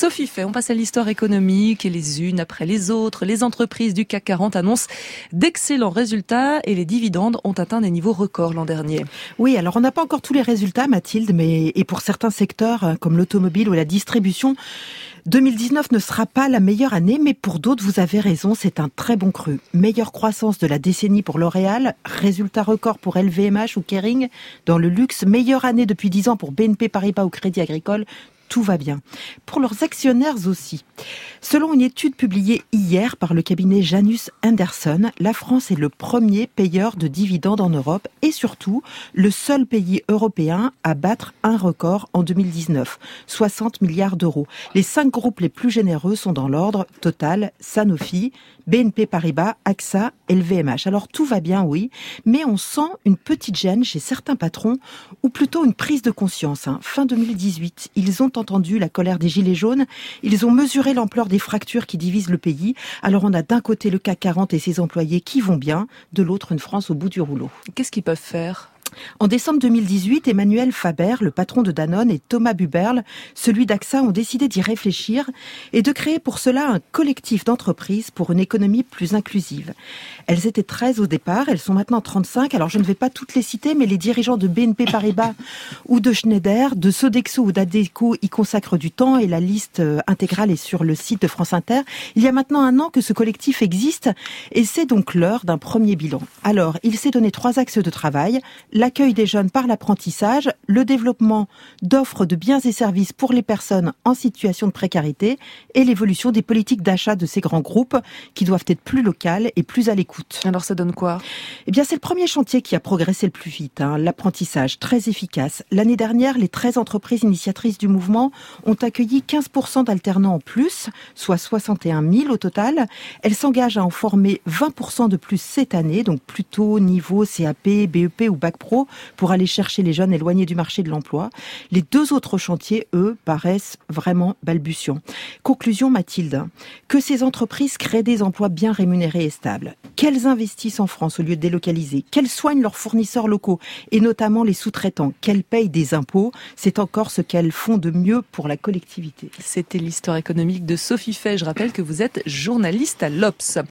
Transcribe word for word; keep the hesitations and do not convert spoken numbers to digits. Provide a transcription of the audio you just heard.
Sophie Fay, on passe à l'histoire économique et les unes après les autres. Les entreprises du C A C quarante annoncent d'excellents résultats et les dividendes ont atteint des niveaux records l'an dernier. Oui, alors on n'a pas encore tous les résultats, Mathilde, mais et pour certains secteurs comme l'automobile ou la distribution, deux mille dix-neuf ne sera pas la meilleure année, mais pour d'autres, vous avez raison, c'est un très bon cru. Meilleure croissance de la décennie pour L'Oréal, résultat record pour L V M H ou Kering dans le luxe, meilleure année depuis dix ans pour B N P Paribas ou Crédit Agricole. Tout va bien. Pour leurs actionnaires aussi. Selon une étude publiée hier par le cabinet Janus Henderson, la France est le premier payeur de dividendes en Europe et surtout le seul pays européen à battre un record en deux mille dix-neuf, soixante milliards d'euros. Les cinq groupes les plus généreux sont dans l'ordre Total, Sanofi, B N P Paribas, A X A, L V M H. Alors tout va bien, oui, mais on sent une petite gêne chez certains patrons, ou plutôt une prise de conscience. Hein. Fin deux mille dix-huit, ils ont entendu la colère des gilets jaunes, ils ont mesuré l'ampleur des fractures qui divisent le pays. Alors on a d'un côté le C A C quarante et ses employés qui vont bien, de l'autre une France au bout du rouleau. Qu'est-ce qu'ils peuvent faire ? En décembre deux mille dix-huit, Emmanuel Faber, le patron de Danone, et Thomas Buberl, celui d'A X A, ont décidé d'y réfléchir et de créer pour cela un collectif d'entreprises pour une économie plus inclusive. Elles étaient treize au départ, elles sont maintenant trente-cinq. Alors je ne vais pas toutes les citer, mais les dirigeants de B N P Paribas ou de Schneider, de Sodexo ou d'Adecco y consacrent du temps et la liste intégrale est sur le site de France Inter. Il y a maintenant un an que ce collectif existe et c'est donc l'heure d'un premier bilan. Alors, il s'est donné trois axes de travail. L'accueil des jeunes par l'apprentissage, le développement d'offres de biens et services pour les personnes en situation de précarité et l'évolution des politiques d'achat de ces grands groupes qui doivent être plus locales et plus à l'écoute. Alors ça donne quoi ? Eh bien, c'est le premier chantier qui a progressé le plus vite, hein, l'apprentissage, très efficace. L'année dernière, les treize entreprises initiatrices du mouvement ont accueilli quinze pour cent d'alternants en plus, soit soixante et un mille au total. Elles s'engagent à en former vingt pour cent de plus cette année, donc plutôt niveau C A P, B E P ou Bac Pro, pour aller chercher les jeunes éloignés du marché de l'emploi. Les deux autres chantiers, eux, paraissent vraiment balbutiants. Conclusion, Mathilde, que ces entreprises créent des emplois bien rémunérés et stables, qu'elles investissent en France au lieu de délocaliser, qu'elles soignent leurs fournisseurs locaux et notamment les sous-traitants, qu'elles payent des impôts, c'est encore ce qu'elles font de mieux pour la collectivité. C'était l'histoire économique de Sophie Fay. Je rappelle que vous êtes journaliste à l'Obs.